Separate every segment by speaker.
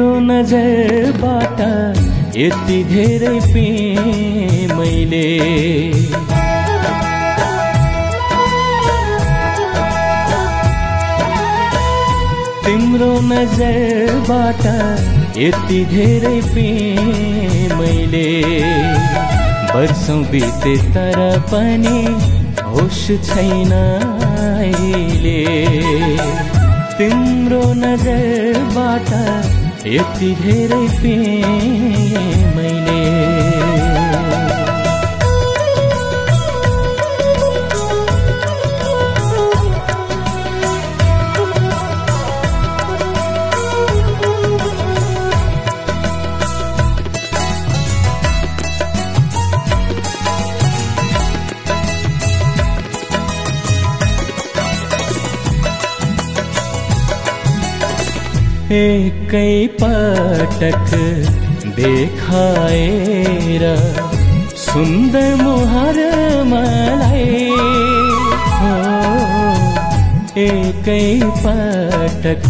Speaker 1: तिम्रो नजरबाट यति धेरै पिएँ मैले। तिम्रो नजरबाट यति धेरै पिएँ मैले। वर्षौं बिते तर पनि होश छैन अहिले। तिम्रो नजरबाट यति धेरै पिएँ मैले। एकै पटक देखाएर सुन्दर मुहार मलाई हो। एकै पटक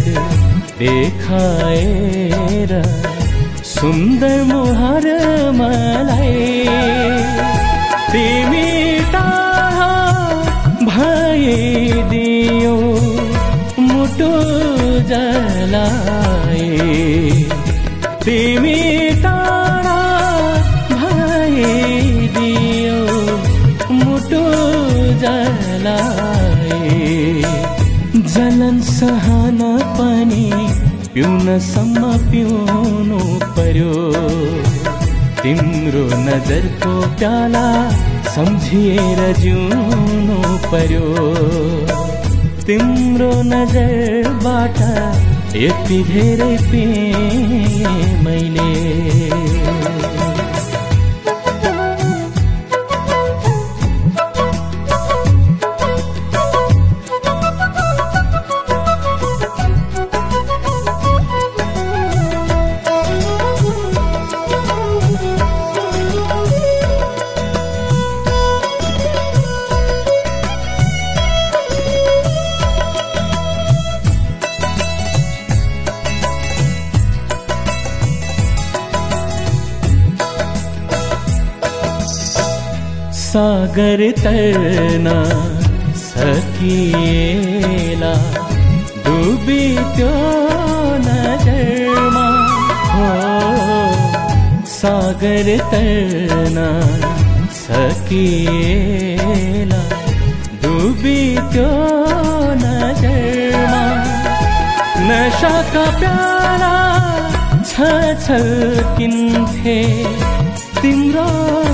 Speaker 1: देखाएर सुन्दर मुहार मलाई। तिमी टाढा भइदियो मुटु जलाए। तिमी टाढा भइदियो मुटु जलाए। जलन सहन पनि पिउनसम्म पिउनु पर्यो। तिम्रो नजरको प्याला सम्झिएर जिउनु पर्यो। तिम्रो नजरबाट यति धेरै पिएँ मैले। सागर तर्न सकिएला डुबी त्यो नजरमा हो। सागर तर्न सकिएला डुबी त्यो नजरमा। नशा का प्याला छलकिन्थे तिम्रो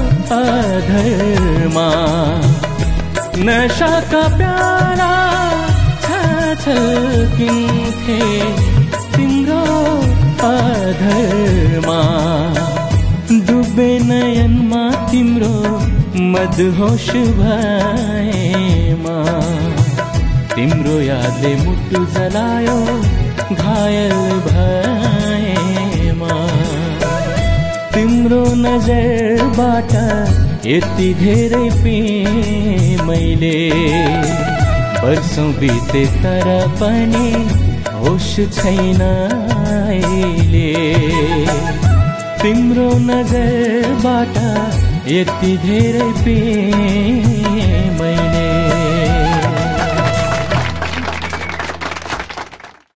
Speaker 1: अधरमा। नशा का प्याला छलकिन्थे तिम्रो अधरमा। डुबे नयनमा तिम्रो मदहोश भएमा। तिम्रो यादले मुटु जलायो घायल भएमा। तिम्रो नजरबाट यति धेरै पिएँ मैले। वर्षौं बिते तर पनि होश छैन अहिले। तिम्रो नजरबाट यति धेरै पिएँ